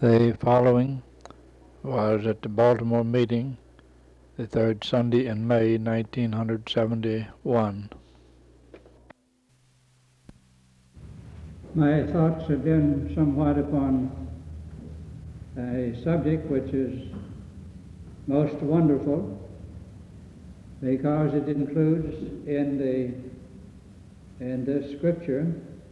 The following was at the Baltimore meeting, the third Sunday in May 1971. My thoughts have been somewhat upon a subject which is most wonderful because it includes in this scripture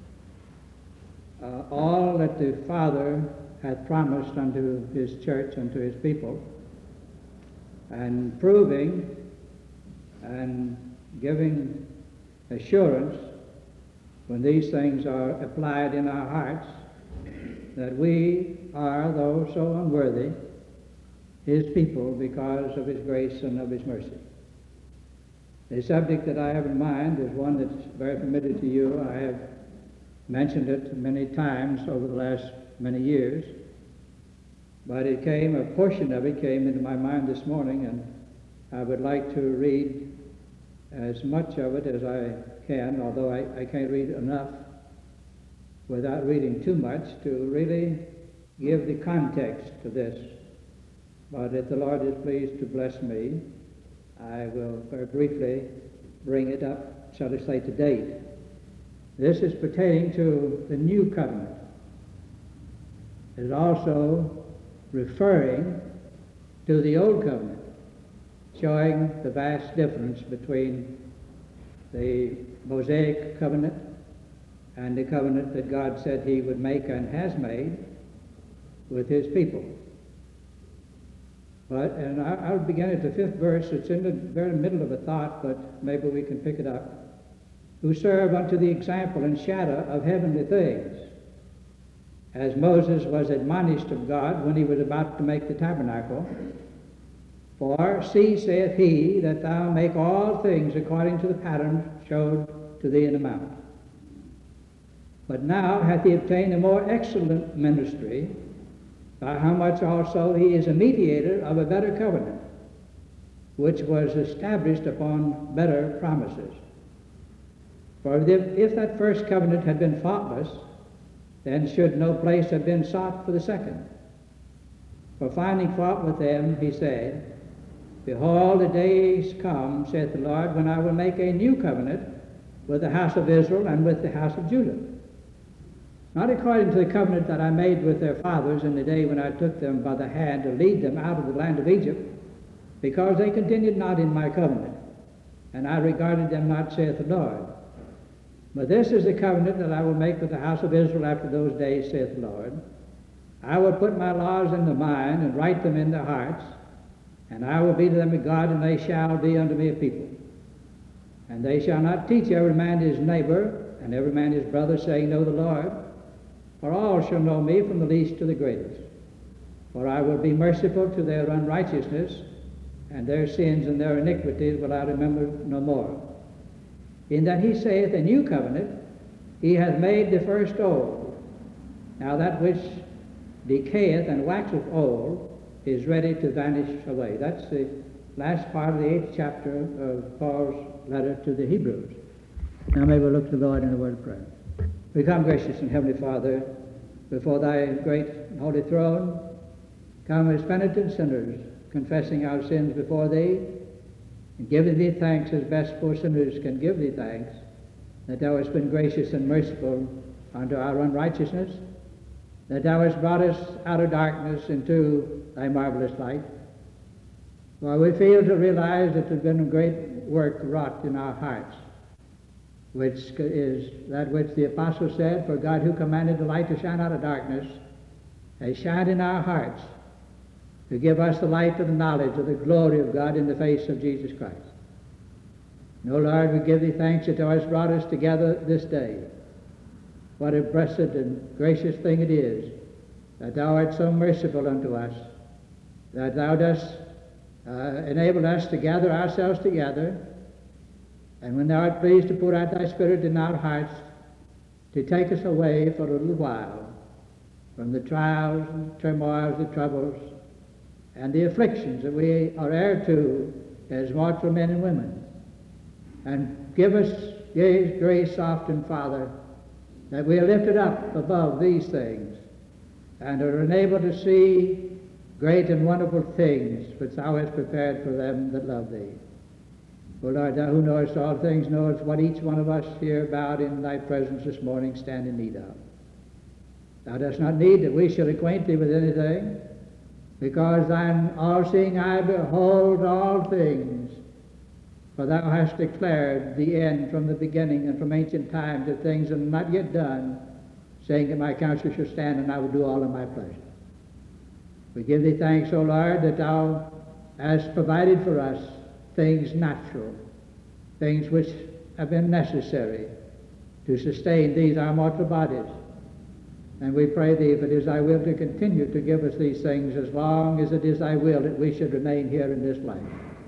all that the Father hath promised unto his church, unto his people, and proving and giving assurance when these things are applied in our hearts, that we are, though so unworthy, his people because of his grace and of his mercy. The subject that I have in mind is one that's very familiar to you. I have mentioned it many times over the last many years, but a portion of it came into my mind this morning, and I would like to read as much of it as I can, although I can't read enough without reading too much to really give the context to this. But if the Lord is pleased to bless me, I will very briefly bring it up, shall I say, to date. This is pertaining to the new covenant. It is also referring to the old covenant, showing the vast difference between the Mosaic covenant and the covenant that God said he would make and has made with his people. And I'll begin at the 5th verse. It's in the very middle of a thought, but maybe we can pick it up. Who serve unto the example and shadow of heavenly things, as Moses was admonished of God when he was about to make the tabernacle. For see, saith he, that thou make all things according to the pattern showed to thee in the mount. But now hath he obtained a more excellent ministry, by how much also he is a mediator of a better covenant, which was established upon better promises. For if that first covenant had been faultless, then should no place have been sought for the second. For finding fault with them, he said, Behold, the days come, saith the Lord, when I will make a new covenant with the house of Israel and with the house of Judah. Not according to the covenant that I made with their fathers in the day when I took them by the hand to lead them out of the land of Egypt, because they continued not in my covenant, and I regarded them not, saith the Lord. But this is the covenant that I will make with the house of Israel after those days, saith the Lord. I will put my laws in their mind and write them in their hearts, and I will be to them a God, and they shall be unto me a people. And they shall not teach every man his neighbor, and every man his brother, saying, Know the Lord. For all shall know me from the least to the greatest. For I will be merciful to their unrighteousness, and their sins and their iniquities will I remember no more. In that he saith, A new covenant, he hath made the first old. Now that which decayeth and waxeth old is ready to vanish away. That's the last part of the 8th chapter of Paul's letter to the Hebrews. Now may we look to the Lord in a word of prayer. We come, gracious and heavenly Father, before thy great and holy throne, come as penitent sinners, confessing our sins before thee, and giving thee thanks as best poor sinners can give thee thanks, that thou hast been gracious and merciful unto our unrighteousness, that thou hast brought us out of darkness into thy marvelous light. For we fail to realize that there has been a great work wrought in our hearts, which is that which the apostle said, For God who commanded the light to shine out of darkness has shined in our hearts to give us the light of the knowledge of the glory of God in the face of Jesus Christ. O Lord, we give thee thanks that thou hast brought us together this day. What a blessed and gracious thing it is that thou art so merciful unto us, that thou dost enable us to gather ourselves together, and when thou art pleased to pour out thy Spirit in our hearts, to take us away for a little while from the trials and turmoils, the troubles, and the afflictions that we are heir to as mortal men and women. And give us grace often, Father, that we are lifted up above these things, and are enabled to see great and wonderful things which thou hast prepared for them that love thee. O Lord, thou who knowest all things, knowest what each one of us here bowed in thy presence this morning stand in need of. Thou dost not need that we should acquaint thee with anything, because thine all-seeing eye beholds all things. For thou hast declared the end from the beginning and from ancient times of things that are not yet done, saying that my counsel shall stand, and I will do all in my pleasure. We give thee thanks, O Lord, that thou hast provided for us things natural, things which have been necessary to sustain these our mortal bodies. And we pray thee, if it is thy will, to continue to give us these things as long as it is thy will that we should remain here in this life.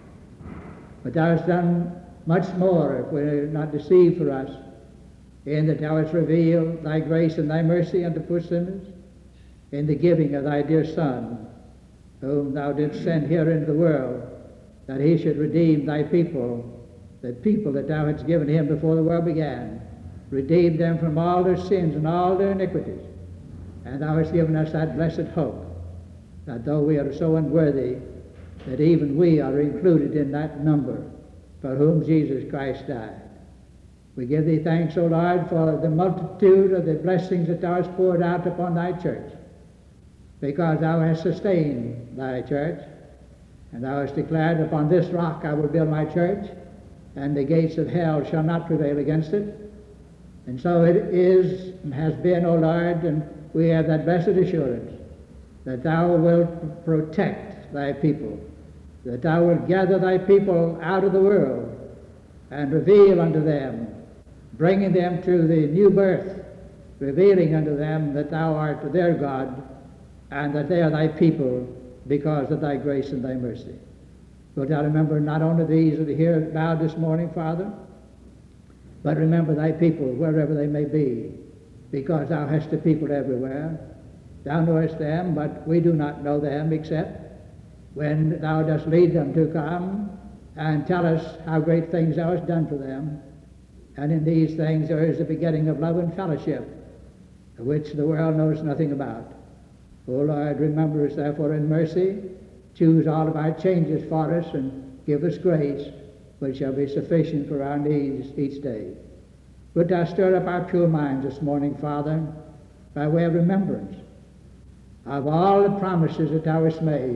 But thou hast done much more, if we are not deceived, for us, in that thou hast revealed thy grace and thy mercy unto poor sinners, in the giving of thy dear Son, whom thou didst send here into the world, that he should redeem thy people, the people that thou hadst given him before the world began, redeem them from all their sins and all their iniquities. And thou hast given us that blessed hope, that though we are so unworthy, that even we are included in that number for whom Jesus Christ died. We give thee thanks, O Lord, for the multitude of the blessings that thou hast poured out upon thy church, because thou hast sustained thy church, and thou hast declared, upon this rock I will build my church, and the gates of hell shall not prevail against it. And so it is and has been, O Lord, and we have that blessed assurance that thou wilt protect thy people, that thou wilt gather thy people out of the world and reveal unto them, bringing them to the new birth, revealing unto them that thou art their God, and that they are thy people because of thy grace and thy mercy. Wilt thou remember not only these that are here bowed this morning, Father, but remember thy people wherever they may be, because thou hast a people everywhere. Thou knowest them, but we do not know them, except when thou dost lead them to come and tell us how great things thou hast done for them. And in these things there is the beginning of love and fellowship, which the world knows nothing about. O Lord, remember us therefore in mercy. Choose all of our changes for us, and give us grace, which shall be sufficient for our needs each day. Wilt thou stir up our pure minds this morning, Father, by way of remembrance of all the promises that thou hast made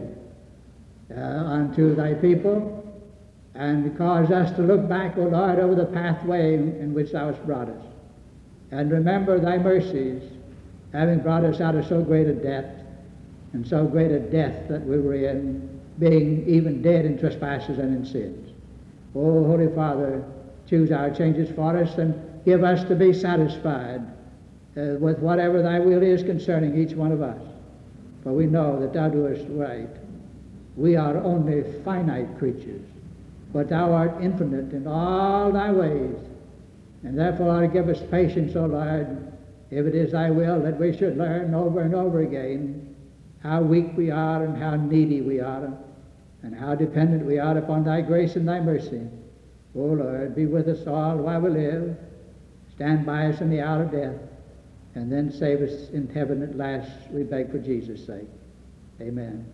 unto thy people, and cause us to look back, O Lord, over the pathway in which thou hast brought us, and remember thy mercies, having brought us out of so great a debt, and so great a death that we were in, being even dead in trespasses and in sins. O Holy Father, choose our changes for us, and give us to be satisfied with whatever thy will is concerning each one of us. For we know that thou doest right. We are only finite creatures, but thou art infinite in all thy ways. And therefore give us patience, O Lord, if it is thy will that we should learn over and over again how weak we are and how needy we are, and how dependent we are upon thy grace and thy mercy. O Lord, be with us all while we live. Stand by us in the hour of death, and then save us in heaven at last, we beg for Jesus' sake. Amen.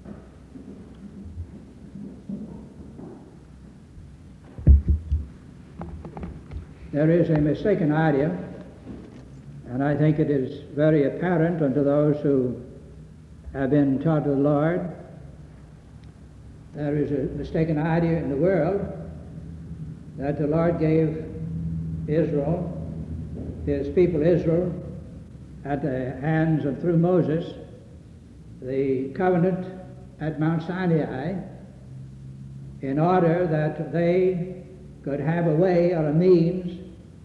There is a mistaken idea, and I think it is very apparent unto those who have been taught of the Lord. There is a mistaken idea in the world that the Lord gave Israel, his people Israel, at the hands of, through Moses, the covenant at Mount Sinai, in order that they could have a way or a means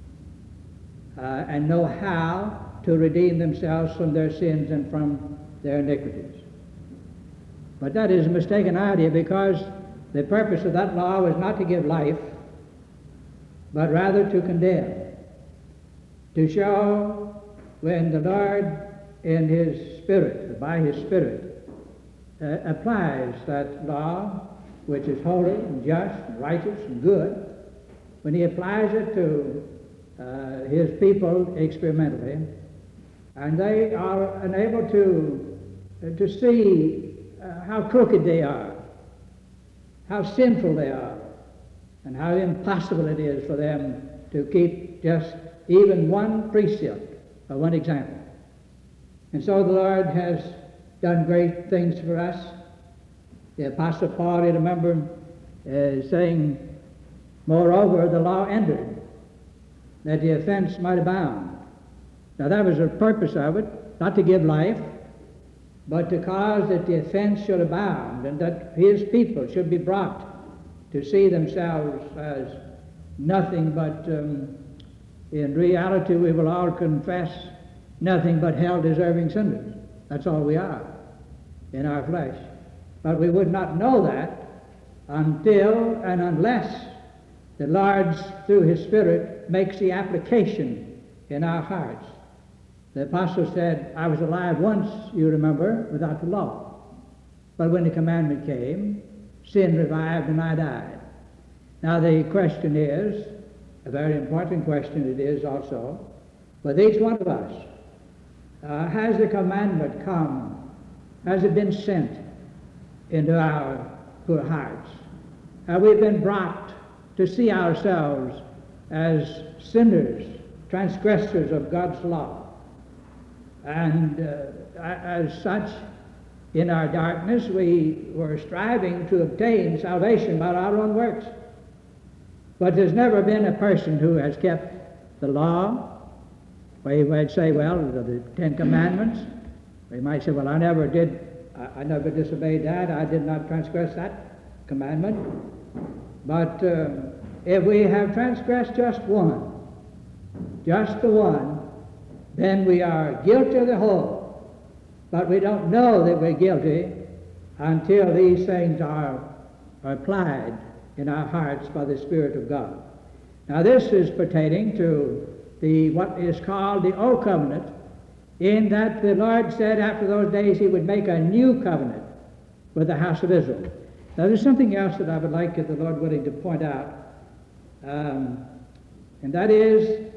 and know how to redeem themselves from their sins and from their iniquities. But that is a mistaken idea, because the purpose of that law was not to give life, but rather to condemn, to show when the Lord in his Spirit, by his Spirit, applies that law, which is holy and just and righteous and good, when he applies it to his people experimentally, and they are unable to see how crooked they are, how sinful they are, and how impossible it is for them to keep just even one precept or one example. And so the Lord has done great things for us. The Apostle Paul, you remember, saying, moreover, the law entered, that the offense might abound. Now that was the purpose of it, not to give life, but to cause that the offense should abound, and that his people should be brought to see themselves as nothing but, in reality, we will all confess, nothing but hell-deserving sinners. That's all we are in our flesh. But we would not know that until and unless the Lord, through His Spirit, makes the application in our hearts. The apostle said, I was alive once, you remember, without the law. But when the commandment came, sin revived and I died. Now the question is, a very important question it is also, with each one of us, has the commandment come? Has it been sent into our poor hearts? Have we been brought to see ourselves as sinners, transgressors of God's law? And as such, in our darkness, we were striving to obtain salvation by our own works. But there's never been a person who has kept the law. We might say, well, the Ten Commandments. We might say, well, I never disobeyed that. I did not transgress that commandment. But if we have transgressed just one, just the one, then we are guilty of the whole. But we don't know that we're guilty until these things are applied in our hearts by the Spirit of God. Now this is pertaining to what is called the Old Covenant, in that the Lord said after those days He would make a new covenant with the house of Israel. Now there's something else that I would like, if the Lord willing, to point out, and that is,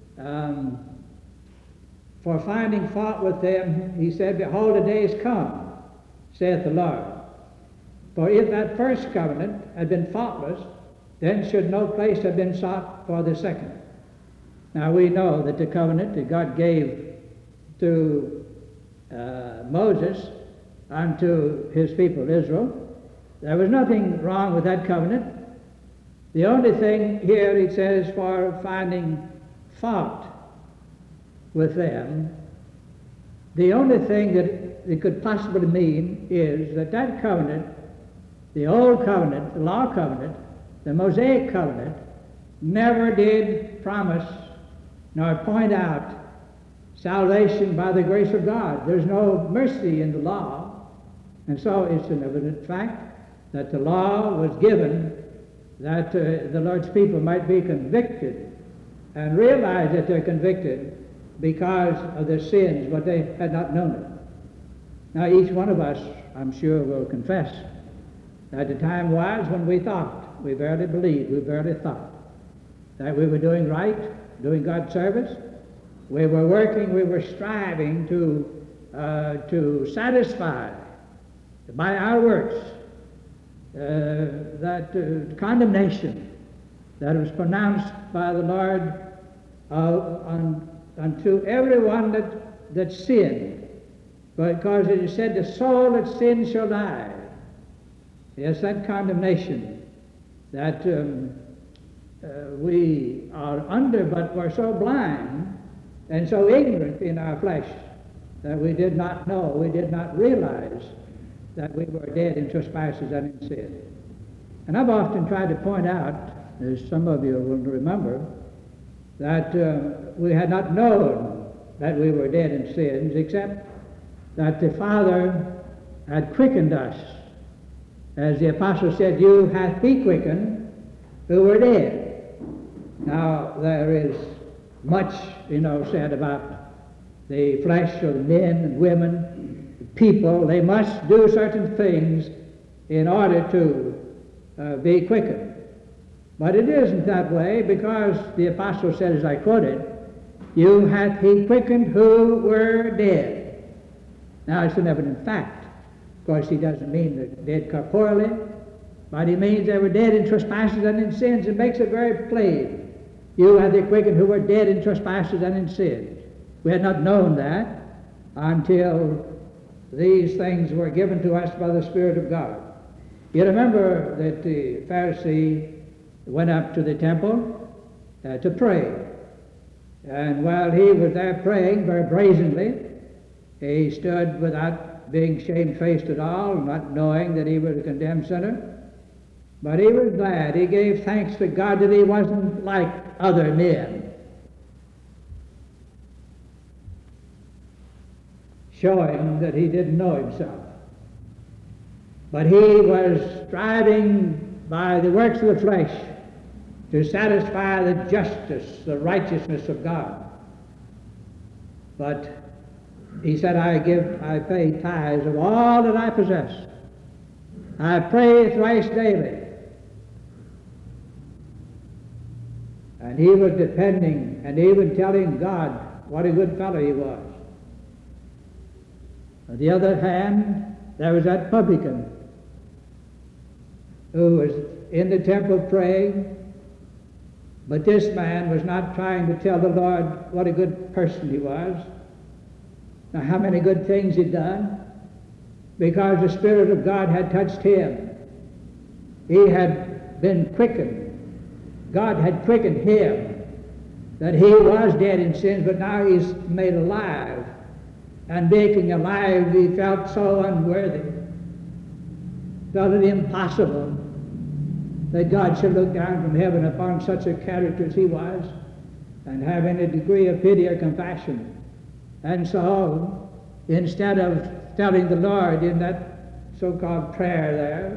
for finding fault with them, He said, behold, the days come, saith the Lord. For if that first covenant had been faultless, then should no place have been sought for the second. Now we know that the covenant that God gave to Moses unto his people Israel, there was nothing wrong with that covenant. The only thing here, it says, for finding fault with them, the only thing that it could possibly mean is that that covenant, the Old Covenant, the Law Covenant, the Mosaic Covenant, never did promise nor point out salvation by the grace of God. There's no mercy in the law, and so it's an evident fact that the law was given that the Lord's people might be convicted and realize that they're convicted because of their sins, but they had not known it. Now each one of us, I'm sure, will confess that the time was when we thought, we verily believed, we verily thought that we were doing right, doing God's service. We were working, we were striving to satisfy by our works that condemnation that was pronounced by the Lord unto everyone that sinned, because it is said, the soul that sins shall die. Yes, that condemnation that we are under, but we're so blind and so ignorant in our flesh that we did not know, we did not realize that we were dead in trespasses and in sin. And I've often tried to point out, as some of you will remember, that we had not known that we were dead in sins, except that the Father had quickened us. As the apostle said, you hath He quickened who were dead. Now there is much, said about the flesh of men and women, people. They must do certain things in order to be quickened. But it isn't that way, because the apostle said, as I quoted, You hath he quickened who were dead. Now it's an evident fact. Of course, he doesn't mean they're dead corporally, but he means they were dead in trespasses and in sins. It makes it very plain. You hath he quickened who were dead in trespasses and in sins. We had not known that until these things were given to us by the Spirit of God. You remember that the Pharisee went up to the temple to pray. And while he was there praying very brazenly, he stood without being shamefaced at all, not knowing that he was a condemned sinner. But he was glad. He gave thanks to God that he wasn't like other men, showing that he didn't know himself. But he was striving by the works of the flesh to satisfy the justice, the righteousness of God. But he said, I pay tithes of all that I possess. I pray thrice daily. And he was depending and even telling God what a good fellow he was. On the other hand, there was that publican who was in the temple praying, but this man was not trying to tell the Lord what a good person he was, now how many good things he'd done, because the Spirit of God had touched him. He had been quickened. God had quickened him, that he was dead in sins, but now he's made alive. And being alive, he felt so unworthy, felt it impossible that God should look down from heaven upon such a character as he was and have any degree of pity or compassion. And so, instead of telling the Lord in that so-called prayer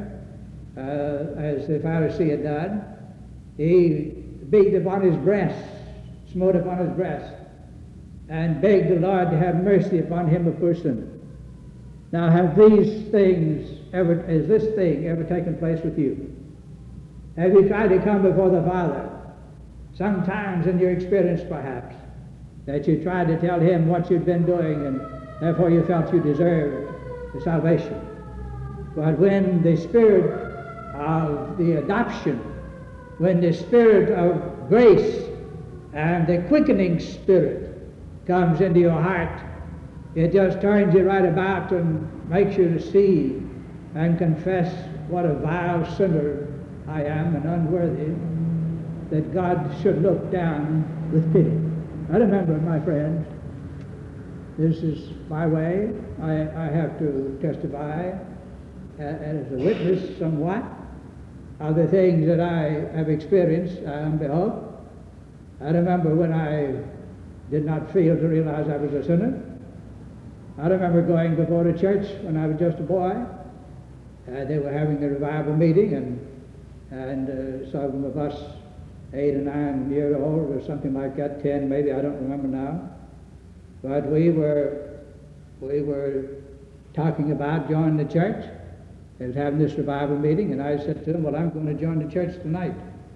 there, as the Pharisee had done, he beat upon his breast, smote upon his breast, and begged the Lord to have mercy upon him, a poor sinner. Now, has this thing ever taken place with you? Have you tried to come before the Father, sometimes in your experience perhaps, that you tried to tell him what you'd been doing and therefore you felt you deserved the salvation? But when the Spirit of the adoption, when the Spirit of grace and the quickening Spirit comes into your heart, it just turns you right about and makes you to see and confess what a vile sinner I am and unworthy, that God should look down with pity. I remember, my friends, this is my way. I have to testify as a witness somewhat of the things that I have experienced on behalf. I remember when I did not fail to realize I was a sinner. I remember going before the church when I was just a boy. They were having a revival meeting, and some of us, 8 or 9 years old or something like that, 10 maybe, I don't remember now. But we were talking about joining the church. They was having this revival meeting, and I said to them, well, I'm going to join the church tonight.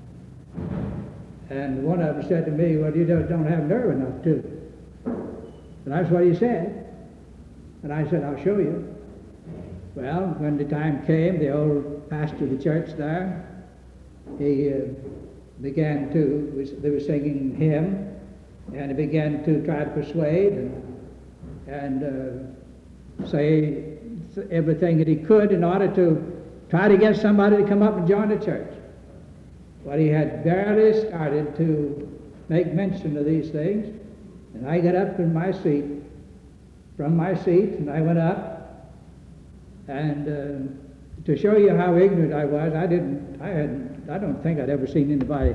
And one of them said to me, well, you just don't have nerve enough to. And that's what he said. And I said, I'll show you. Well, when the time came, the old pastor of the church there, he began to, they were singing a hymn, and he began to try to persuade and say everything that he could in order to try to get somebody to come up and join the church. But he had barely started to make mention of these things, and I got up from my seat, and I went up, and to show you how ignorant I was, I don't think I'd ever seen anybody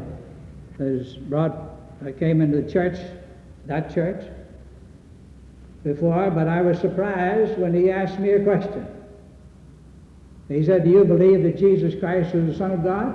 I came into the church, that church, before, but I was surprised when he asked me a question. He said, do you believe that Jesus Christ is the Son of God?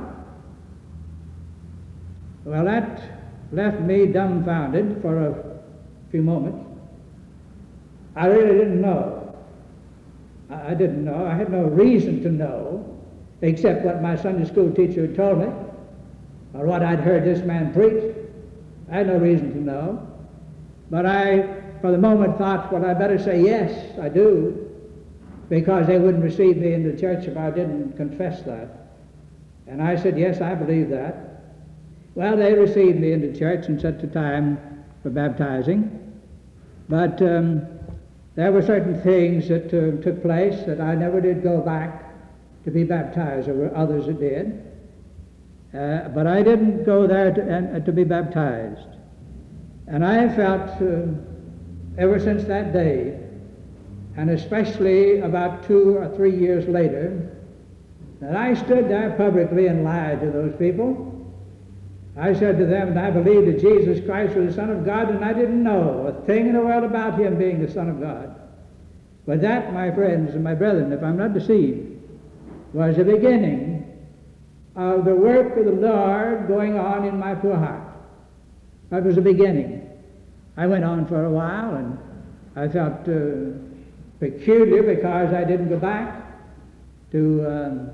Well, that left me dumbfounded for a few moments. I really didn't know. I didn't know. I had no reason to know, except what my Sunday school teacher had told me, or what I'd heard this man preach. I had no reason to know. But I, for the moment, thought, well, I better say yes, I do, because they wouldn't receive me in the church if I didn't confess that. And I said, yes, I believe that. Well, they received me into church and set the time for baptizing. But there were certain things that took place that I never did go back to be baptized. There were others that did. But I didn't go there to be baptized. And I felt ever since that day, and especially about 2 or 3 years later, that I stood there publicly and lied to those people. I said to them that I believed that Jesus Christ was the Son of God, and I didn't know a thing in the world about him being the Son of God. But that, my friends and my brethren, if I'm not deceived, was the beginning of the work of the Lord going on in my poor heart. That was the beginning. I went on for a while, and I felt peculiar because I didn't go back to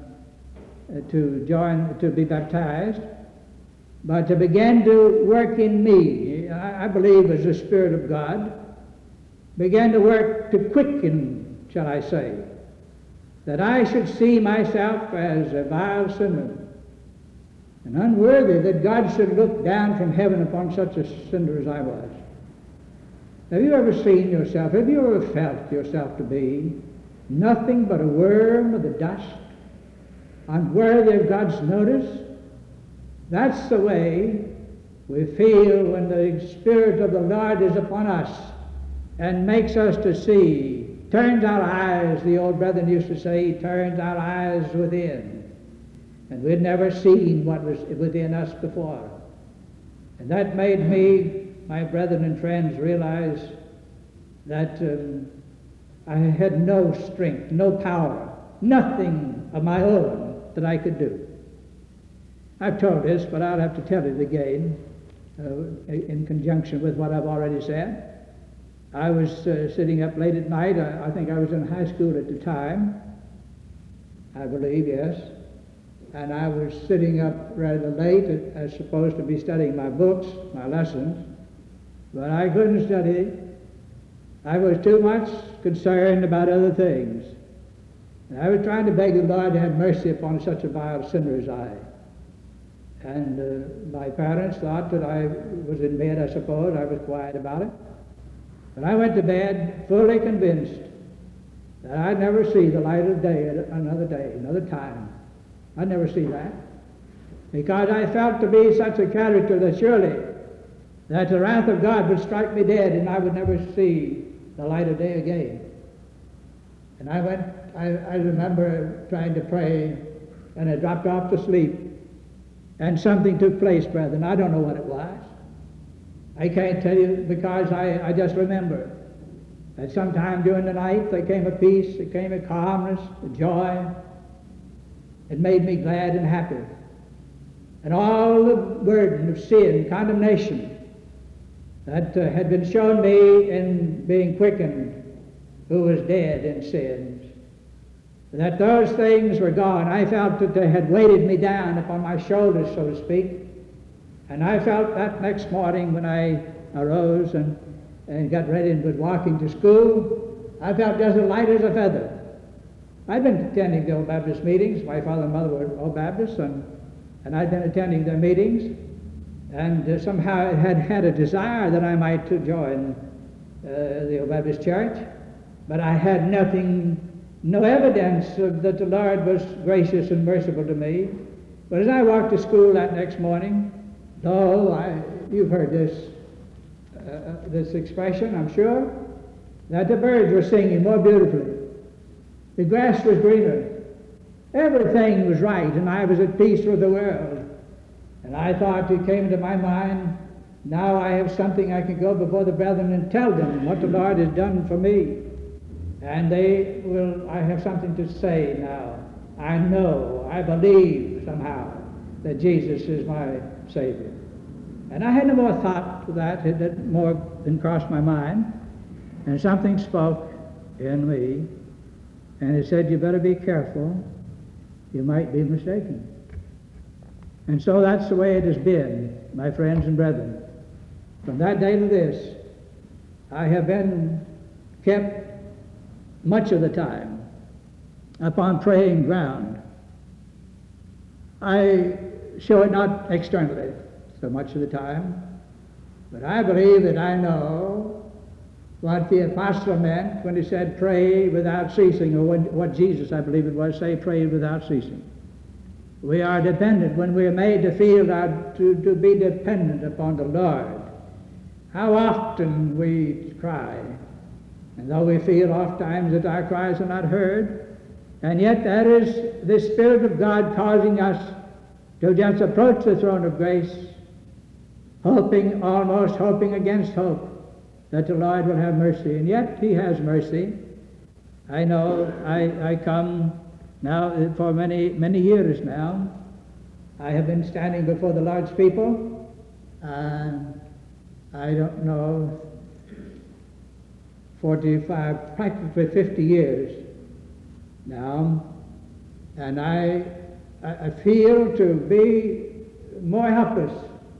be baptized. But to begin to work in me, I believe as the Spirit of God, began to work to quicken, shall I say, that I should see myself as a vile sinner, and unworthy that God should look down from heaven upon such a sinner as I was. Have you ever seen yourself, have you ever felt yourself to be nothing but a worm of the dust, unworthy of God's notice? That's the way we feel when the Spirit of the Lord is upon us and makes us to see, turns our eyes, the old brethren used to say, turns our eyes within. And we'd never seen what was within us before. And that made me, my brethren and friends, realize that I had no strength, no power, nothing of my own that I could do. I've told this, but I'll have to tell it again in conjunction with what I've already said. I was sitting up late at night. I think I was in high school at the time, I believe, yes. And I was sitting up rather late. I was supposed to be studying my books, my lessons, but I couldn't study. I was too much concerned about other things. And I was trying to beg the Lord to have mercy upon such a vile sinner as I. And my parents thought that I was in bed, I suppose. I was quiet about it. But I went to bed fully convinced that I'd never see the light of day, another time. I'd never see that. Because I felt to be such a character that surely that the wrath of God would strike me dead and I would never see the light of day again. And I remember trying to pray, and I dropped off to sleep. And something took place, brethren. I don't know what it was. I can't tell you because I just remember that sometime during the night there came a peace, there came a calmness, a joy. It made me glad and happy. And all the burden of sin, condemnation that had been shown me in being quickened, who was dead in sins, that those things were gone. I felt that they had weighted me down upon my shoulders, so to speak. And I felt that next morning when I arose and got ready and was walking to school, I felt just as light as a feather. I'd been attending the Old Baptist meetings. My father and mother were Old Baptists, and I'd been attending their meetings. And somehow I had had a desire that I might to join the Old Baptist Church. But I had no evidence that the Lord was gracious and merciful to me. But as I walked to school that next morning, you've heard this expression, I'm sure, that the birds were singing more beautifully. The grass was greener. Everything was right, and I was at peace with the world. And I thought, it came into my mind, now I have something I can go before the brethren and tell them what the Lord has done for me. And I have something to say now. I know, I believe somehow that Jesus is my Savior. And I had no more thought to that, it had more than crossed my mind. And something spoke in me, and it said, you better be careful, you might be mistaken. And so that's the way it has been, my friends and brethren. From that day to this, I have been kept much of the time upon praying ground. I show it not externally so much of the time, but I believe that I know what the apostle meant when he said pray without ceasing, or what Jesus, I believe it was, say pray without ceasing. We are dependent when we are made to feel to be dependent upon the Lord. How often we cry, and though we feel oft times that our cries are not heard, and yet that is the Spirit of God causing us to just approach the throne of grace, almost hoping against hope that the Lord will have mercy. And yet He has mercy. I know I come now for many years now. I have been standing before the Lord's people, and I don't know, 45, practically 50 years now, and I feel to be more helpless,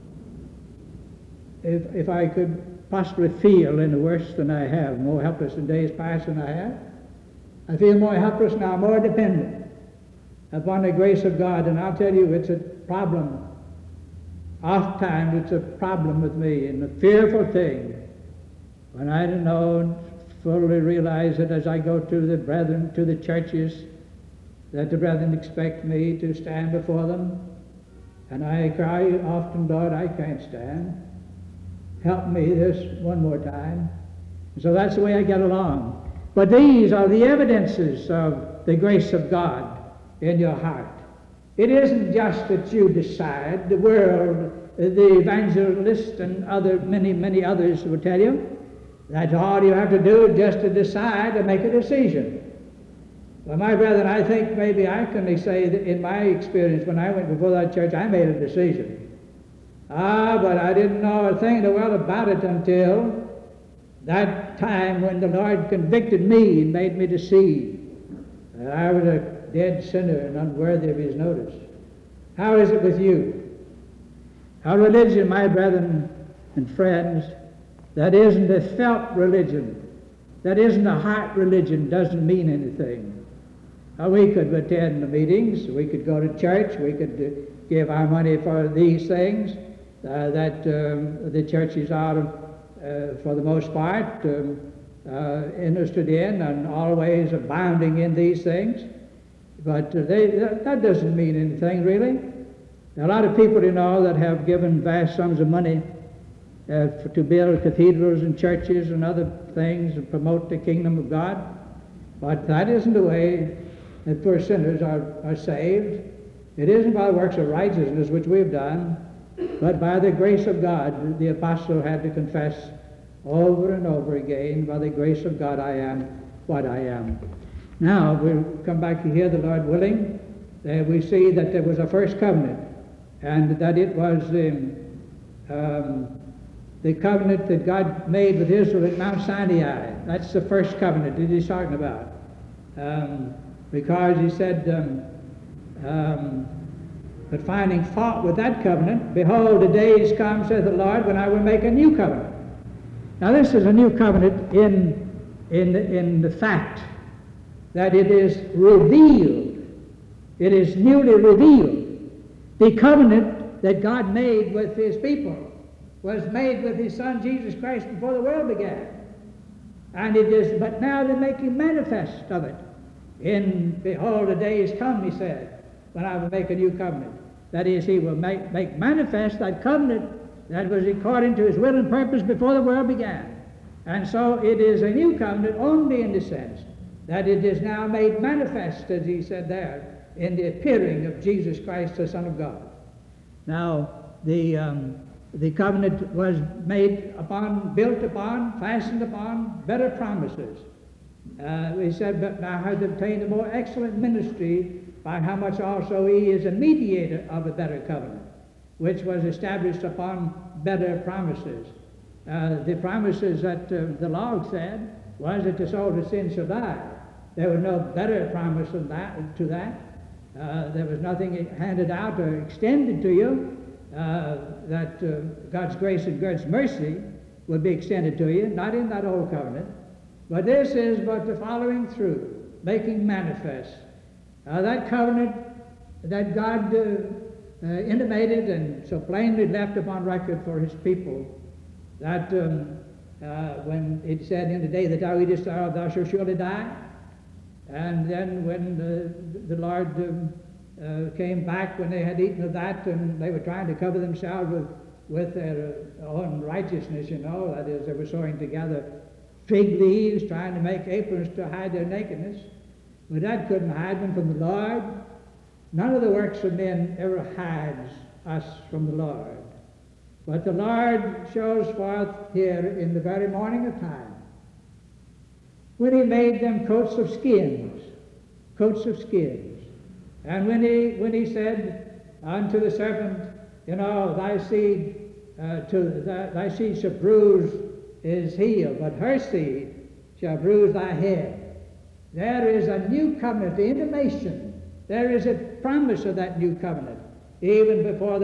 if I could possibly feel any worse than I have, more helpless in days past than I have. I feel more helpless now, more dependent upon the grace of God, and I'll tell you, it's a problem. Oftentimes it's a problem with me, and a fearful thing, when I don't know, fully realize that as I go to the brethren, to the churches, that the brethren expect me to stand before them, and I cry often, Lord, I can't stand. Help me this one more time. So that's the way I get along. But these are the evidences of the grace of God in your heart. It isn't just that you decide. The world, the evangelist and many others will tell you that all you have to do is just to decide and make a decision. Well, my brethren, I think maybe I can say that in my experience when I went before that church, I made a decision. But I didn't know a thing in the world about it until that time when the Lord convicted me and made me to see that I was a dead sinner and unworthy of His notice. How is it with you? Our religion, my brethren and friends, that isn't a felt religion, that isn't a heart religion, doesn't mean anything. We could attend the meetings, we could go to church, we could give our money for these things that the churches are, for the most part, interested in and always abounding in these things. But that doesn't mean anything, really. There are a lot of people, that have given vast sums of money to build cathedrals and churches and other things and promote the kingdom of God. But that isn't the way that poor sinners are saved. It isn't by works of righteousness which we've done, but by the grace of God. The apostle had to confess over and over again, by the grace of God I am what I am. Now, we'll come back to here, the Lord willing. We see that there was a first covenant, and that it was the covenant that God made with Israel at Mount Sinai. That's the first covenant that He's talking about. Because He said, but finding fault with that covenant, behold, the days come, saith the Lord, when I will make a new covenant. Now this is a new covenant in the fact that it is revealed. It is newly revealed. The covenant that God made with His people was made with His Son Jesus Christ before the world began. And it is but now the making manifest of it. Behold, the days come, He said, when I will make a new covenant. That is, He will make manifest that covenant that was according to His will and purpose before the world began. And so it is a new covenant only in the sense that it is now made manifest, as He said there, in the appearing of Jesus Christ, the Son of God. Now, the covenant was made upon, built upon, fastened upon better promises. He said, but now hath obtained a more excellent ministry, by how much also He is a mediator of a better covenant, which was established upon better promises. The promises that the law said was that the soul of sin shall die. There was no better promise than that, to that. There was nothing handed out or extended to you that God's grace and God's mercy would be extended to you, not in that old covenant, but this is but the following through, making manifest that covenant that God intimated and so plainly left upon record for his people, that when it said, in the day that thou eatest thereof, thou shalt surely die. And then when the Lord came back, when they had eaten of that, and they were trying to cover themselves with their own righteousness, that is, they were sewing together fig leaves, trying to make aprons to hide their nakedness. But that couldn't hide them from the Lord. None of the works of men ever hides us from the Lord. But the Lord shows forth here in the very morning of time, when he made them coats of skins. And when he said unto the serpent, thy seed shall bruise his heel, but her seed shall bruise thy head. There is a new covenant, the intimation. There is a promise of that new covenant. Even before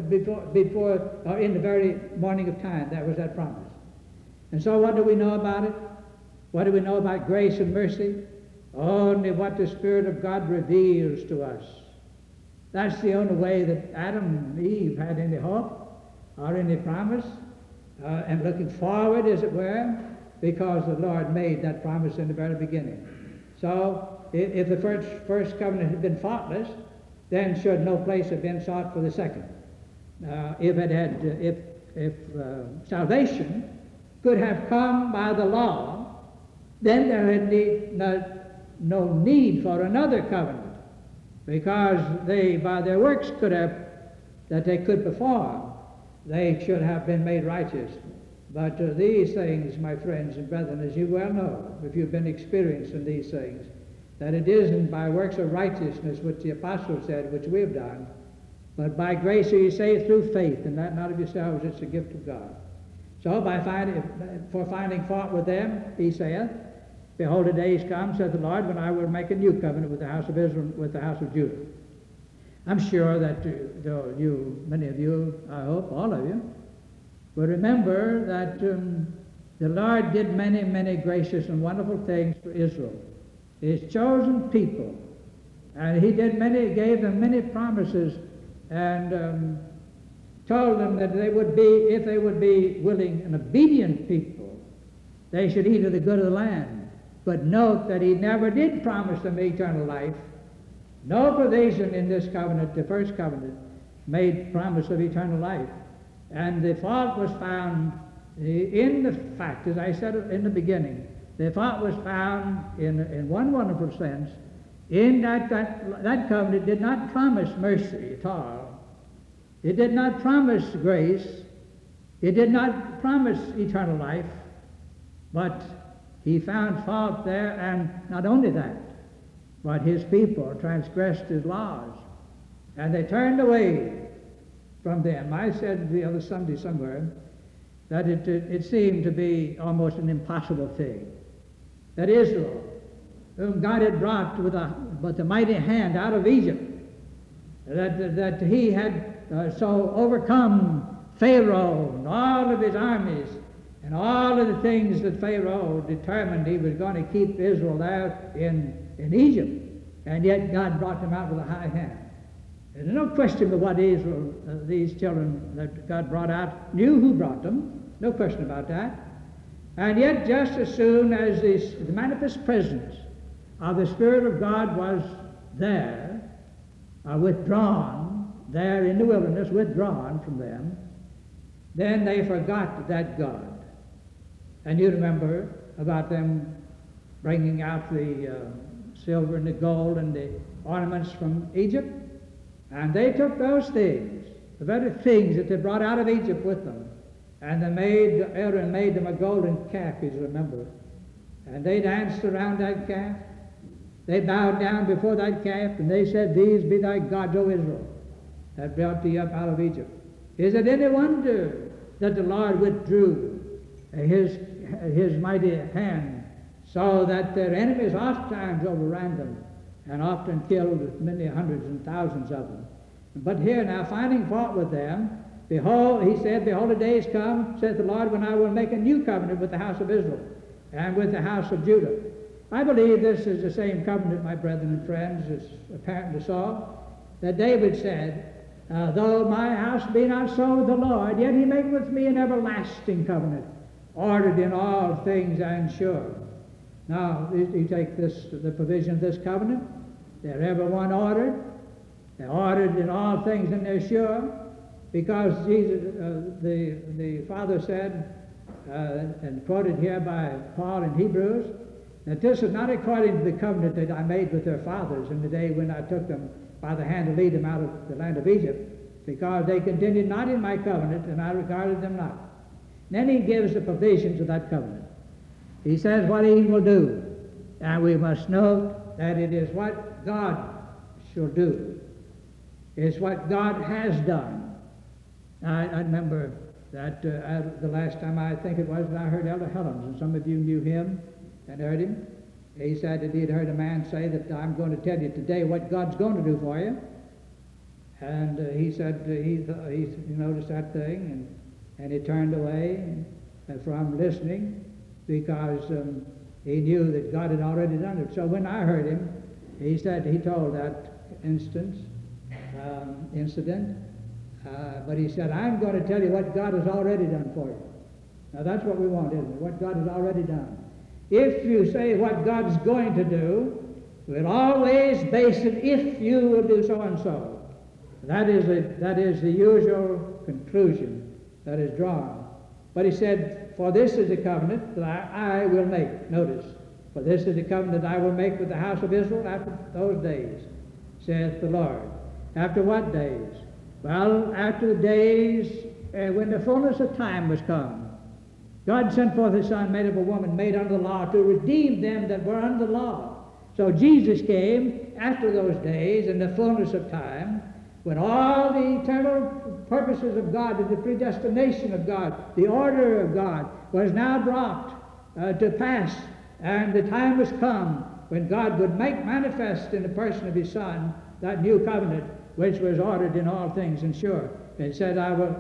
in the very morning of time, there was that promise. And so what do we know about it? What do we know about grace and mercy? Only what the Spirit of God reveals to us. That's the only way that Adam and Eve had any hope or any promise, and looking forward, as it were, because the Lord made that promise in the very beginning. So, if the first covenant had been faultless, then should no place have been sought for the second. If salvation could have come by the law, then there had no need for another covenant, because they, by their works that they could perform, they should have been made righteous. But these things, my friends and brethren, as you well know, if you've been experienced in these things, that it isn't by works of righteousness, which the apostle said, which we have done, but by grace are you saved through faith, and that not of yourselves, it's a gift of God. So for finding fault with them, he saith, behold, the days come, said the Lord, when I will make a new covenant with the house of Israel, with the house of Judah. I'm sure that many of you, I hope, all of you, will remember that the Lord did many, many gracious and wonderful things for Israel, his chosen people. And he gave them many promises, and told them that if they would be willing and obedient people, they should eat of the good of the land. But note that he never did promise them eternal life. No provision in this covenant, the first covenant, made promise of eternal life. And the fault was found in the fact, as I said in the beginning, the fault was found in one wonderful sense, in that covenant did not promise mercy at all. It did not promise grace. It did not promise eternal life. But he found fault there, and not only that, but his people transgressed his laws, and they turned away from them. I said the other Sunday somewhere that it seemed to be almost an impossible thing, that Israel, whom God had brought with a mighty hand out of Egypt, that he had so overcome Pharaoh and all of his armies, and all of the things that Pharaoh determined he was going to keep Israel there in Egypt, and yet God brought them out with a high hand. There's no question of what Israel, these children that God brought out, knew who brought them. No question about that. And yet, just as soon as the manifest presence of the Spirit of God was there, withdrawn, there in the wilderness, withdrawn from them, then they forgot that God. And you remember about them bringing out the silver and the gold and the ornaments from Egypt. And they took those things, the very things that they brought out of Egypt with them, and Aaron made them a golden calf, as you remember. And they danced around that calf. They bowed down before that calf, and they said, "These be thy gods, O Israel, that brought thee up out of Egypt." Is it any wonder that the Lord withdrew his mighty hand, so that their enemies oftentimes overran them, and often killed many hundreds and thousands of them? But here now, finding fault with them, Behold, he said, behold, the days come, saith the Lord, when I will make a new covenant with the house of Israel and with the house of Judah. I believe this is the same covenant, my brethren and friends, as apparent to Saul, that David said, though my house be not so with the Lord, yet he make with me an everlasting covenant, ordered in all things and sure. Now, you take the provision of this covenant, they're every one ordered. They're ordered in all things and they're sure, because Jesus, the Father said, and quoted here by Paul in Hebrews, that this is not according to the covenant that I made with their fathers in the day when I took them by the hand to lead them out of the land of Egypt, because they continued not in my covenant, and I regarded them not. Then he gives the provisions of that covenant. He says what he will do, and we must note that it is what God shall do. It's what God has done. I remember that the last time, I think it was, that I heard Elder Helms, and some of you knew him and heard him. He said that he'd heard a man say that I'm going to tell you today what God's going to do for you. And he said he noticed that thing, and he turned away from listening because he knew that God had already done it. So when I heard him, he told that incident, but he said, I'm going to tell you what God has already done for you. Now that's what we want, isn't it? What God has already done. If you say what God's going to do, we'll always base it, if you will do so and so. That is the usual conclusion that is drawn. But he said, for this is the covenant that I will make. Notice, for this is the covenant that I will make with the house of Israel after those days, saith the Lord. After what days? Well, after the days when the fullness of time was come. God sent forth his Son, made of a woman, made under the law, to redeem them that were under the law. So Jesus came after those days in the fullness of time, when all the eternal purposes of God, and the predestination of God, the order of God, was now brought to pass, and the time was come when God would make manifest in the person of his Son that new covenant, which was ordered in all things and sure. It said,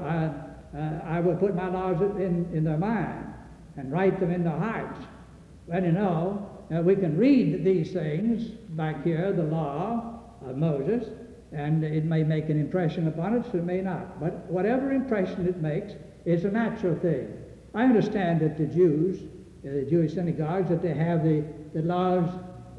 I will put my laws in their mind and write them in their hearts. Well, you know, we can read these things back here, the law of Moses, and it may make an impression upon us, it may not. But whatever impression it makes, it's a natural thing. I understand that the Jews, the Jewish synagogues, that they have the laws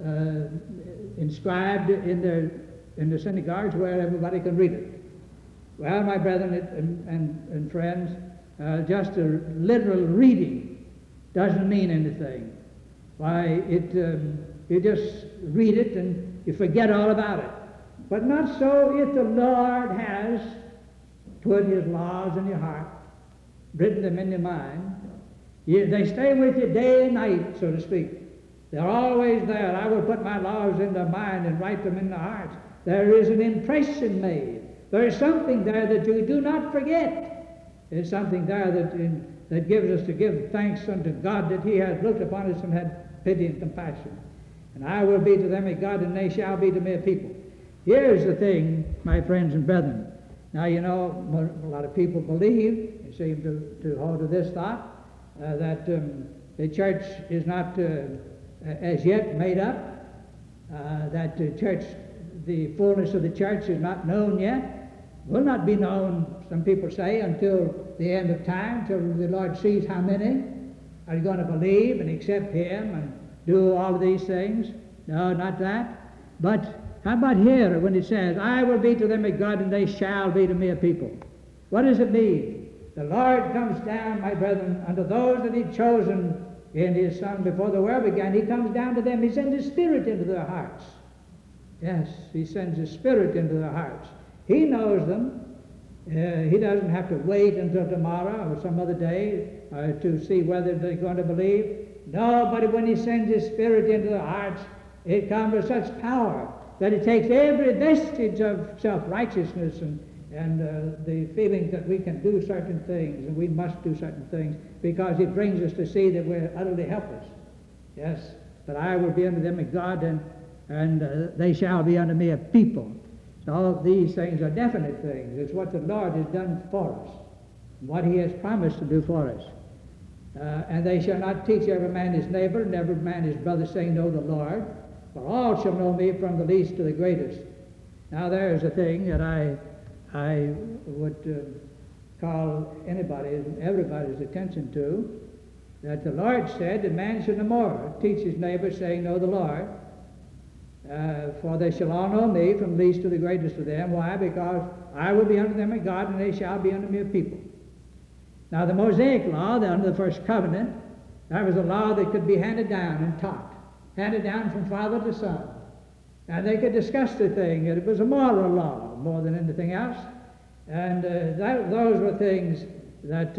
inscribed in the synagogues where everybody can read it. Well, my brethren and friends, just a literal reading doesn't mean anything. Why, you just read it and you forget all about it. But not so if the Lord has put his laws in your heart, written them in your mind. They stay with you day and night, so to speak. They're always there. I will put my laws in their mind and write them in their hearts. There is an impression made. There is something there that you do not forget. There's something there that gives us to give thanks unto God that he has looked upon us and had pity and compassion. And I will be to them a God, and they shall be to me a people. Here's the thing, my friends and brethren. Now, you know, a lot of people believe, they seem to hold to this thought, that the church is not as yet made up, that the fullness of the church is not known yet, will not be known, some people say, until the end of time, till the Lord sees how many are going to believe and accept him and do all of these things. No, not that. But how about here when it says, I will be to them a God, and they shall be to me a people? What does it mean? The Lord comes down, my brethren, unto those that he'd chosen in his Son before the world began. He comes down to them. He sends his Spirit into their hearts. Yes, he sends his Spirit into their hearts. He knows them. He doesn't have to wait until tomorrow or some other day to see whether they're going to believe. No, but when he sends his Spirit into their hearts, it comes with such power that it takes every vestige of self-righteousness and the feeling that we can do certain things and we must do certain things, because it brings us to see that we're utterly helpless. Yes, but I will be unto them a God, and they shall be unto me a people. All of these things are definite things. It's what the Lord has done for us, what he has promised to do for us. And they shall not teach every man his neighbor and every man his brother, saying, Know the Lord, for all shall know me, from the least to the greatest. Now there's a thing that I would call everybody's attention to, that the Lord said that man should no more teach his neighbor, saying, Know the Lord, for they shall all know me, from the least to the greatest of them. Why? Because I will be unto them a God, and they shall be unto me a people. Now the Mosaic law, under the first covenant, that was a law that could be handed down and taught, handed down from father to son. And they could discuss the thing, and it was a moral law more than anything else. And those were things that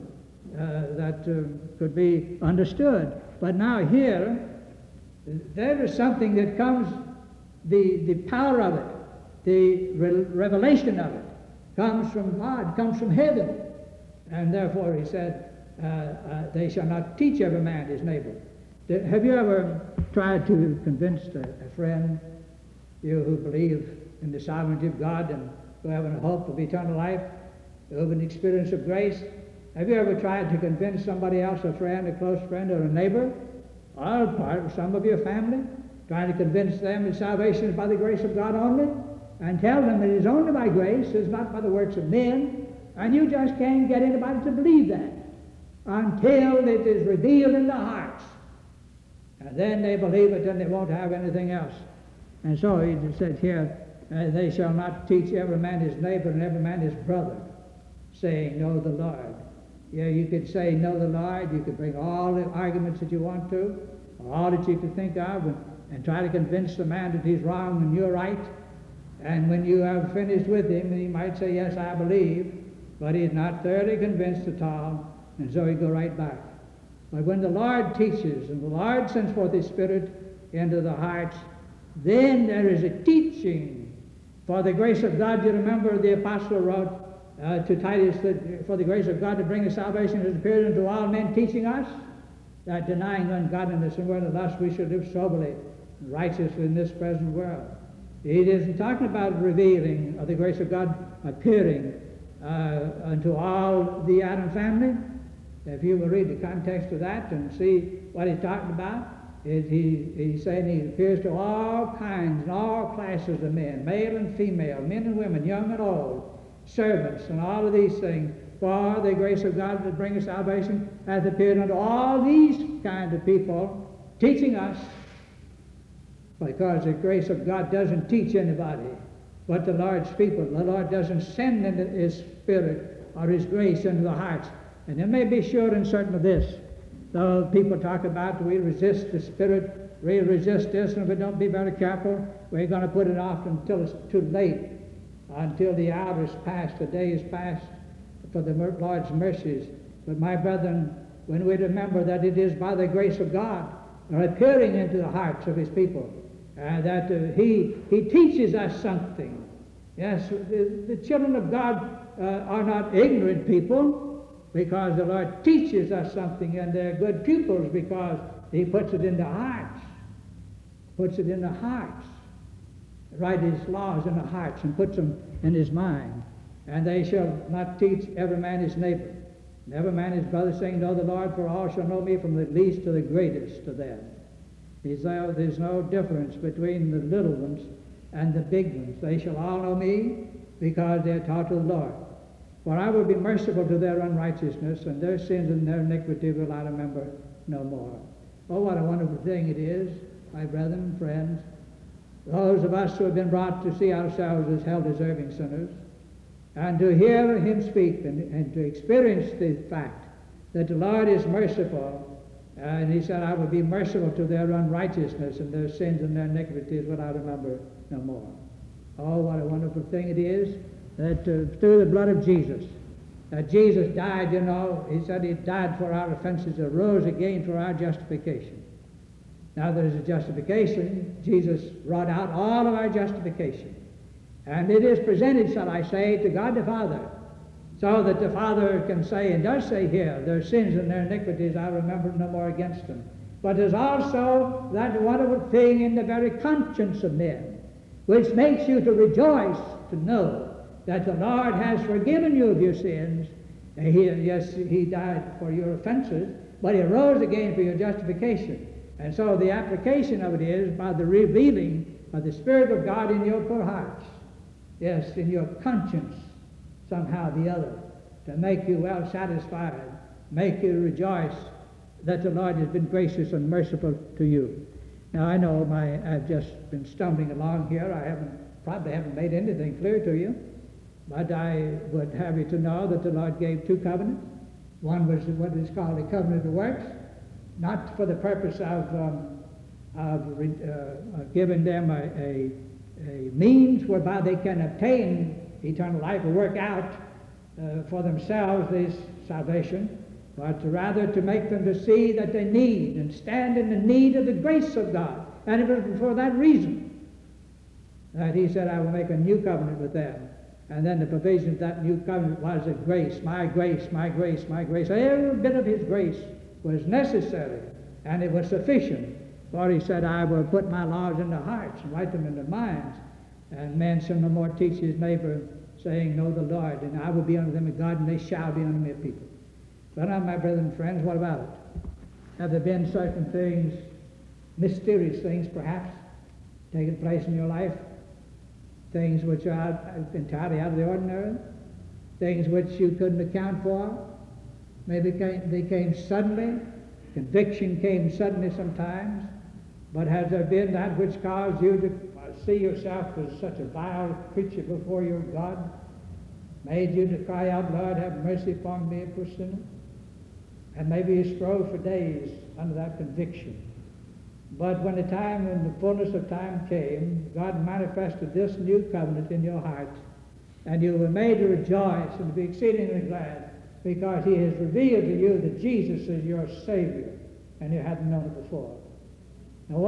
could be understood. But now here, there is something that comes, the power of it, the revelation of it, comes from God, comes from heaven. And therefore he said, they shall not teach every man his neighbor. Have you ever tried to convince a friend, you who believe in the sovereignty of God and who have a hope of eternal life, who have an experience of grace, have you ever tried to convince somebody else, a friend, a close friend, or a neighbor, or part of some of your family, trying to convince them that salvation is by the grace of God only, and tell them that it is only by grace, it is not by the works of men, and you just can't get anybody to believe that until it is revealed in their hearts. And then they believe it, and they won't have anything else. And so he said here, they shall not teach every man his neighbor and every man his brother, saying, Know the Lord. Yeah, you could say, Know the Lord. You could bring all the arguments that you want to, or all that you could think of, and try to convince the man that he's wrong and you're right. And when you have finished with him, he might say, Yes, I believe, but he's not thoroughly convinced at all, and so he'd go right back. But when the Lord teaches, and the Lord sends forth his Spirit into the hearts, then there is a teaching. For the grace of God, you remember the apostle wrote to Titus that for the grace of God to bring us salvation has appeared unto all men, teaching us that denying ungodliness and worldly lust, we should live soberly and righteously in this present world. He isn't talking about revealing of the grace of God appearing unto all the Adam family. If you will read the context of that and see what he's talking about, he's saying he appears to all kinds and all classes of men, male and female, men and women, young and old, servants, and all of these things. For the grace of God to bring us salvation hath appeared unto all these kind of people, teaching us, because the grace of God doesn't teach anybody but the Lord's people. The Lord doesn't send into his Spirit or his grace into the hearts. And you may be sure and certain of this. Though people talk about we'll resist the Spirit, we'll resist this, and if we don't be very careful, we're going to put it off until it's too late, until the hour is past, the day is past for the Lord's mercies. But my brethren, when we remember that it is by the grace of God appearing into the hearts of his people, that he teaches us something. Yes, the children of God are not ignorant people, because the Lord teaches us something, and they're good pupils because he puts it in the hearts. Puts it in the hearts. Write his laws in the hearts and puts them in his mind. And they shall not teach every man his neighbor, and every man his brother, saying, Know the Lord, for all shall know me, from the least to the greatest of them. There's no difference between the little ones and the big ones. They shall all know me, because they are taught of the Lord. For I will be merciful to their unrighteousness, and their sins and their iniquity will I remember no more. Oh, what a wonderful thing it is, my brethren and friends, those of us who have been brought to see ourselves as hell-deserving sinners, and to hear him speak and to experience the fact that the Lord is merciful, and he said, I will be merciful to their unrighteousness, and their sins and their iniquities will I remember no more. Oh, what a wonderful thing it is that through the blood of Jesus, that Jesus died, you know, he said he died for our offenses, arose again for our justification. Now there's a justification. Jesus wrought out all of our justification. And it is presented, shall I say, to God the Father, so that the Father can say, and does say here, their sins and their iniquities I remember no more against them. But there's also that wonderful thing in the very conscience of men, which makes you to rejoice to know that the Lord has forgiven you of your sins. And he died for your offenses, but he rose again for your justification. And so the application of it is by the revealing of the Spirit of God in your poor hearts. Yes, in your conscience, somehow or the other, to make you well satisfied, make you rejoice that the Lord has been gracious and merciful to you. Now I know I've just been stumbling along here. I probably haven't made anything clear to you, but I would have you to know that the Lord gave two covenants. One was what is called a covenant of works, not for the purpose of giving them a means whereby they can obtain eternal life or work out for themselves this salvation, but rather to make them to see that they need and stand in the need of the grace of God. And it was for that reason that he said, I will make a new covenant with them. And then the provision of that new covenant was a grace, my grace, my grace, my grace. Every bit of his grace was necessary, and it was sufficient. For he said, I will put my laws in their hearts and write them in their minds. And man shall no more teach his neighbor, saying, know the Lord, and I will be unto them a God, and they shall be unto me a people. But now, my brethren and friends, what about it? Have there been certain things, mysterious things perhaps, taken place in your life? Things which are entirely out of the ordinary? Things which you couldn't account for? Maybe they came suddenly. Conviction came suddenly sometimes. But has there been that which caused you to see yourself as such a vile creature before your God? Made you to cry out, Lord, have mercy upon me, a poor sinner? And maybe you strove for days under that conviction. But when the fullness of time came, God manifested this new covenant in your hearts, and you were made to rejoice and to be exceedingly glad, because he has revealed to you that Jesus is your Savior, and you hadn't known it before. No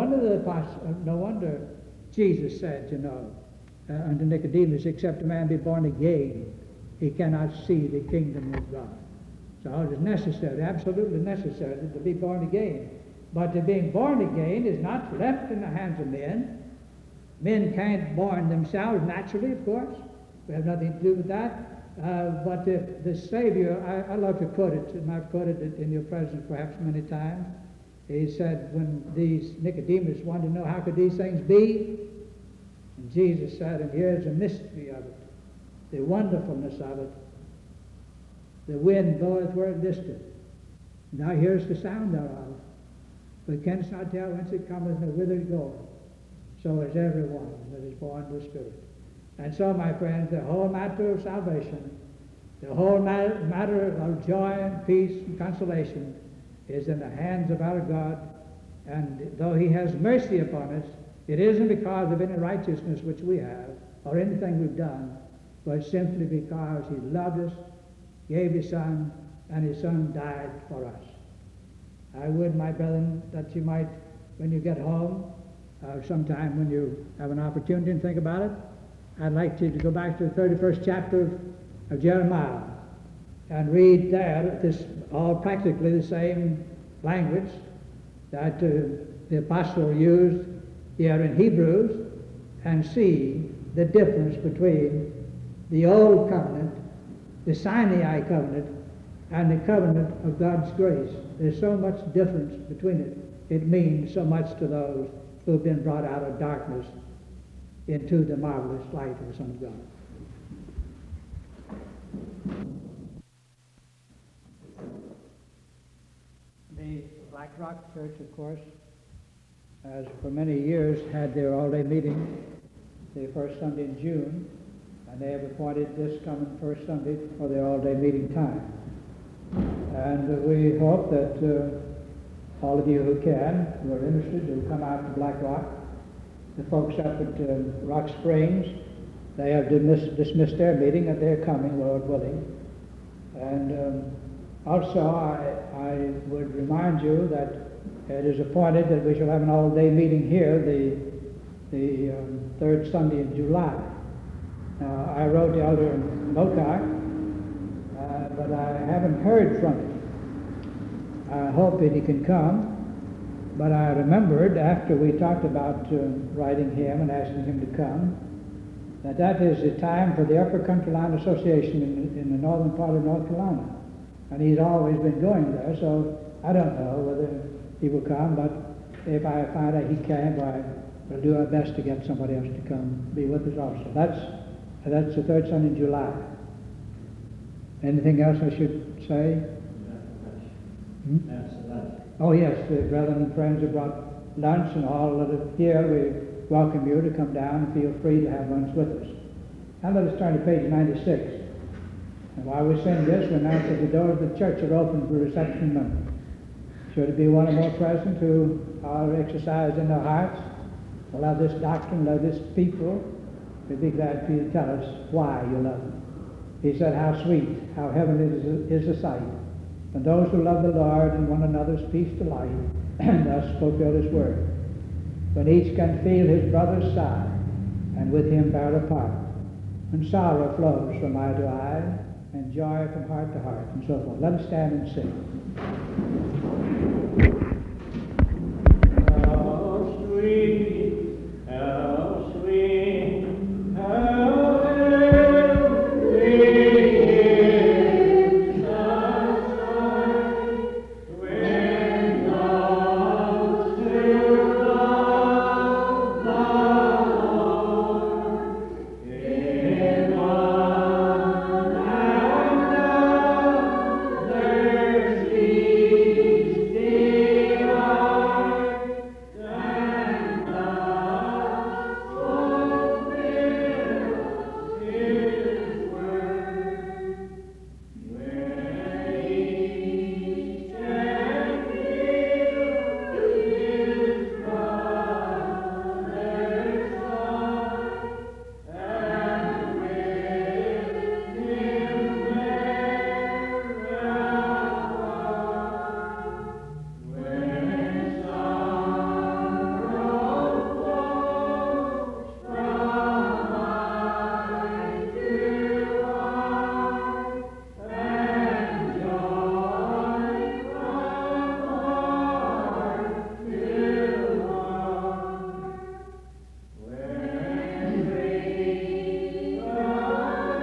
wonder Jesus said, unto Nicodemus, except a man be born again, he cannot see the kingdom of God. So it is necessary, absolutely necessary, to be born again. But the being born again is not left in the hands of men. Men can't born themselves naturally, of course. We have nothing to do with that. But the Savior, I love to quote it, and I've quoted it in your presence perhaps many times. He said, when these Nicodemus wanted to know how could these things be, and Jesus said, and here's the mystery of it, the wonderfulness of it. The wind bloweth where it listeth. Now here's the sound thereof. But canst not tell whence it cometh, nor whither it goeth. So is everyone that is born of the Spirit. And so, my friends, the whole matter of salvation, the whole matter of joy and peace and consolation is in the hands of our God. And though he has mercy upon us, it isn't because of any righteousness which we have or anything we've done, but simply because he loved us, gave his Son, and his Son died for us. I would, my brethren, that you might, when you get home, sometime when you have an opportunity and think about it, I'd like you to go back to the 31st chapter of Jeremiah and read there all practically the same language that the apostle used here in Hebrews, and see the difference between the old covenant, the Sinai covenant, and the covenant of God's grace. There's so much difference between it. It means so much to those who have been brought out of darkness into the marvelous light of the Son of God. The Black Rock Church, of course, has for many years had their all-day meeting the first Sunday in June, and they have appointed this coming first Sunday for their all-day meeting time. And we hope that all of you who can, who are interested, will come out to Black Rock. The folks up at Rock Springs, they have dismissed their meeting, and they're coming, Lord willing. And also, I would remind you that it is appointed that we shall have an all-day meeting here the third Sunday in July. Now, I wrote to Elder Mokai, but I haven't heard from him. I hope that he can come, But I remembered after we talked about writing him and asking him to come, that is the time for the Upper Country Line Association in the northern part of North Carolina. And he's always been going there, so I don't know whether he will come, but if I find out he can, why, we'll do our best to get somebody else to come be with us also. That's the third Sunday in July. Anything else I should say? Oh yes, the brethren and friends have brought lunch, and all that are here, we welcome you to come down and feel free to have lunch with us. Now let us turn to page 96. And while we sing this, we announce that the doors of the church are open for reception members. Should it be one or more present who are exercised in their hearts, who love this doctrine, love this people, we'd be glad for you to tell us why you love them. He said, how sweet, how heavenly is the sight, and those who love the Lord and one another's peace delight, and thus fulfill his word. When each can feel his brother's sigh, and with him bear a part, and sorrow flows from eye to eye, and joy from heart to heart, and so forth. Let us stand and sing. How sweet, how sweet, how heavenly is the sight, when those who love the Lord in one another's peace delight, and thus fulfill his word. When each can feel his brother's heart, and with him bear a part, when sorrow flows from eye to eye, and joy from heart to heart, when free from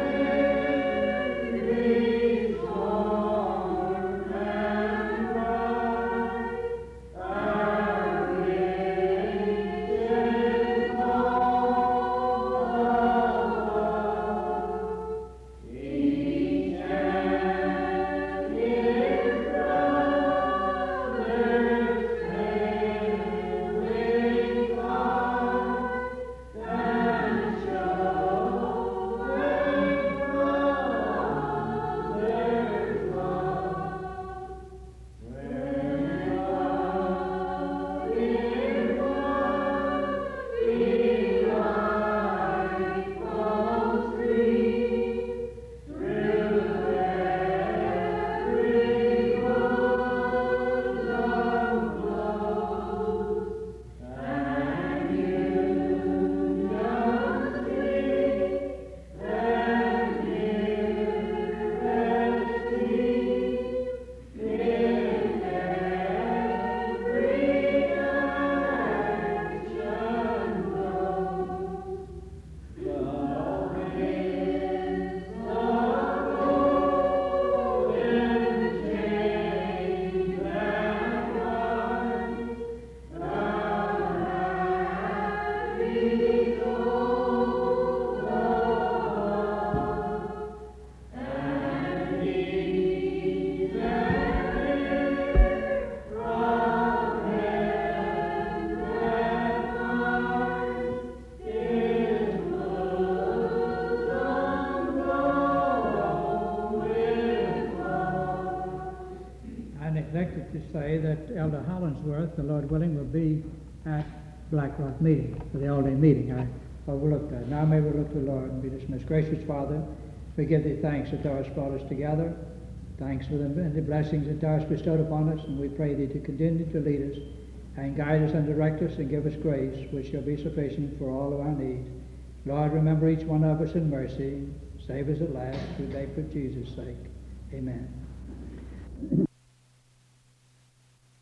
every storm and pride, our riches all each and his brother's failing heart, and show their brother's love. When love in one delightful stream, through every bosom flows, and union sweet and nearest deep, in every action flows. The winds of golden change and rise, the happy souls of all, and ease and from heaven that lies, his bosom glow with love. I neglected to say that Elder Hollingsworth, the Lord willing, will be at Black Rock meeting, for the all-day meeting. I overlooked that. Now may we look to the Lord and be dismissed. Gracious Father, we give thee thanks that thou hast brought us together. Thanks for the blessings that thou hast bestowed upon us, and we pray thee to continue to lead us and guide us and direct us and give us grace, which shall be sufficient for all of our needs. Lord, remember each one of us in mercy. Save us at last, we beg for Jesus' sake. Amen.